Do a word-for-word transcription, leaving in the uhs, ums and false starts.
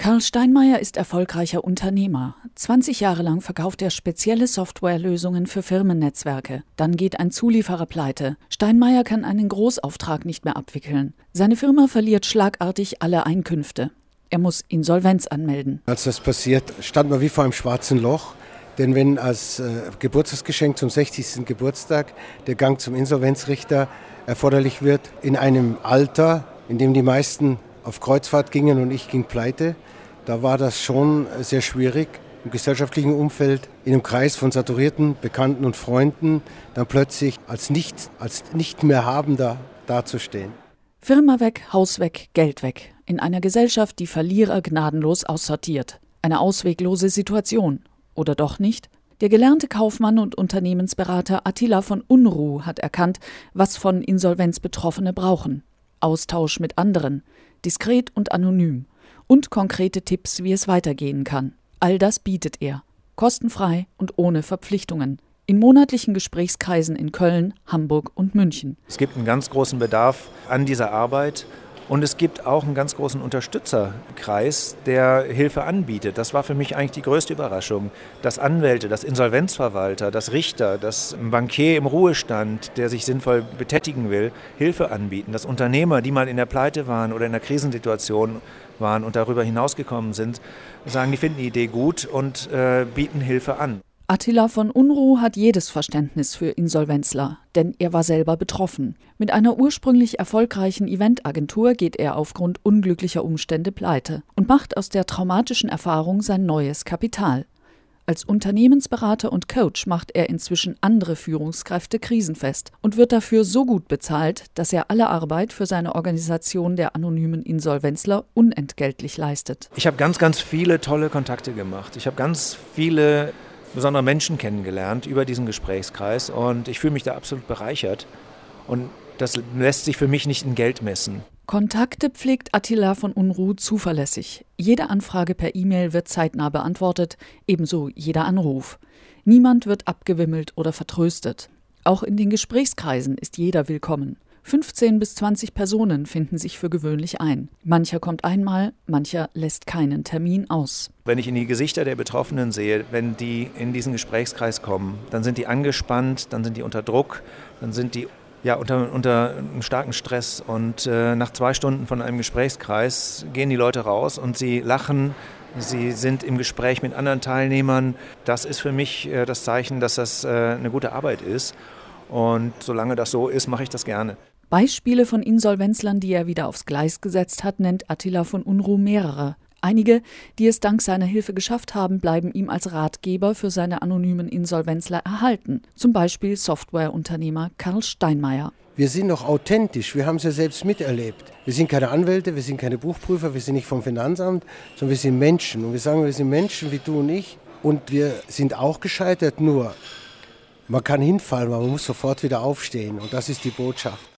Karl Steinmeier ist erfolgreicher Unternehmer. zwanzig Jahre lang verkauft er spezielle Softwarelösungen für Firmennetzwerke. Dann geht ein Zulieferer pleite. Steinmeier kann einen Großauftrag nicht mehr abwickeln. Seine Firma verliert schlagartig alle Einkünfte. Er muss Insolvenz anmelden. Als das passiert, stand man wie vor einem schwarzen Loch. Denn wenn als äh, Geburtstagsgeschenk zum sechzigsten Geburtstag der Gang zum Insolvenzrichter erforderlich wird, in einem Alter, in dem die meisten auf Kreuzfahrt gingen und ich ging pleite, da war das schon sehr schwierig, im gesellschaftlichen Umfeld, in einem Kreis von saturierten Bekannten und Freunden, dann plötzlich als nicht, als nicht mehr Habender dazustehen. Firma weg, Haus weg, Geld weg. In einer Gesellschaft, die Verlierer gnadenlos aussortiert. Eine ausweglose Situation. Oder doch nicht? Der gelernte Kaufmann und Unternehmensberater Attila von Unruh hat erkannt, was von Insolvenzbetroffene brauchen. Austausch mit anderen, diskret und anonym und konkrete Tipps, wie es weitergehen kann. All das bietet er, kostenfrei und ohne Verpflichtungen, in monatlichen Gesprächskreisen in Köln, Hamburg und München. Es gibt einen ganz großen Bedarf an dieser Arbeit. Und es gibt auch einen ganz großen Unterstützerkreis, der Hilfe anbietet. Das war für mich eigentlich die größte Überraschung, dass Anwälte, dass Insolvenzverwalter, dass Richter, dass ein Bankier im Ruhestand, der sich sinnvoll betätigen will, Hilfe anbieten. Dass Unternehmer, die mal in der Pleite waren oder in der Krisensituation waren und darüber hinausgekommen sind, sagen, die finden die Idee gut und äh, bieten Hilfe an. Attila von Unruh hat jedes Verständnis für Insolvenzler, denn er war selber betroffen. Mit einer ursprünglich erfolgreichen Eventagentur geht er aufgrund unglücklicher Umstände pleite und macht aus der traumatischen Erfahrung sein neues Kapital. Als Unternehmensberater und Coach macht er inzwischen andere Führungskräfte krisenfest und wird dafür so gut bezahlt, dass er alle Arbeit für seine Organisation der anonymen Insolvenzler unentgeltlich leistet. Ich habe ganz, ganz viele tolle Kontakte gemacht. Ich habe ganz viele besondere Menschen kennengelernt über diesen Gesprächskreis und ich fühle mich da absolut bereichert und das lässt sich für mich nicht in Geld messen. Kontakte pflegt Attila von Unruh zuverlässig. Jede Anfrage per E-Mail wird zeitnah beantwortet, ebenso jeder Anruf. Niemand wird abgewimmelt oder vertröstet. Auch in den Gesprächskreisen ist jeder willkommen. fünfzehn bis zwanzig Personen finden sich für gewöhnlich ein. Mancher kommt einmal, mancher lässt keinen Termin aus. Wenn ich in die Gesichter der Betroffenen sehe, wenn die in diesen Gesprächskreis kommen, dann sind die angespannt, dann sind die unter Druck, dann sind die ja, unter, unter einem starken Stress. Und äh, nach zwei Stunden von einem Gesprächskreis gehen die Leute raus und sie lachen, sie sind im Gespräch mit anderen Teilnehmern. Das ist für mich äh, das Zeichen, dass das äh, eine gute Arbeit ist. Und solange das so ist, mache ich das gerne. Beispiele von Insolvenzlern, die er wieder aufs Gleis gesetzt hat, nennt Attila von Unruh mehrere. Einige, die es dank seiner Hilfe geschafft haben, bleiben ihm als Ratgeber für seine anonymen Insolvenzler erhalten. Zum Beispiel Softwareunternehmer Karl Steinmeier. Wir sind noch authentisch, wir haben es ja selbst miterlebt. Wir sind keine Anwälte, wir sind keine Buchprüfer, wir sind nicht vom Finanzamt, sondern wir sind Menschen. Und wir sagen, wir sind Menschen wie du und ich. Und wir sind auch gescheitert, nur man kann hinfallen, aber man muss sofort wieder aufstehen. Und das ist die Botschaft.